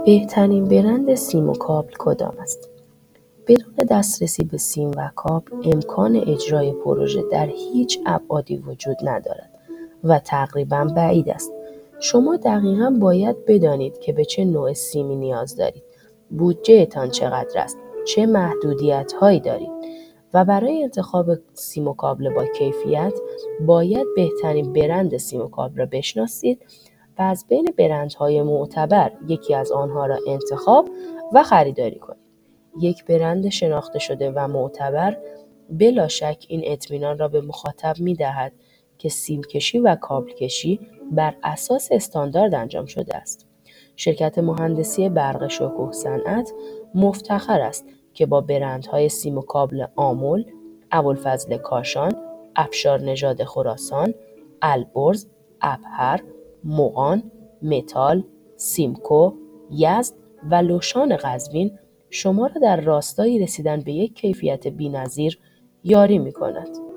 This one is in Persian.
بهترین برند سیم و کابل کدام است؟ بدون دسترسی به سیم و کابل امکان اجرای پروژه در هیچ ابعادی وجود ندارد و تقریباً بعید است. شما دقیقاً باید بدانید که به چه نوع سیمی نیاز دارید، بودجه‌تان چقدر است، چه محدودیت‌هایی دارید و برای انتخاب سیم و کابل با کیفیت باید بهترین برند سیم و کابل را بشناسید و از بین برندهای معتبر یکی از آنها را انتخاب و خریداری کنید. یک برند شناخته شده و معتبر بلا شک این اطمینان را به مخاطب می‌دهد که سیم کشی و کابل کشی بر اساس استاندارد انجام شده است. شرکت مهندسی برق شکوه صنعت مفتخر است که با برندهای سیم و کابل آمل، ابوالفضل کاشان، افشار نژاد خراسان، البرز، ابهر، مغان، متال، سیمکو، یزد و لوشان قزوین شما را در راستای رسیدن به یک کیفیت بی‌نظیر یاری می‌کند.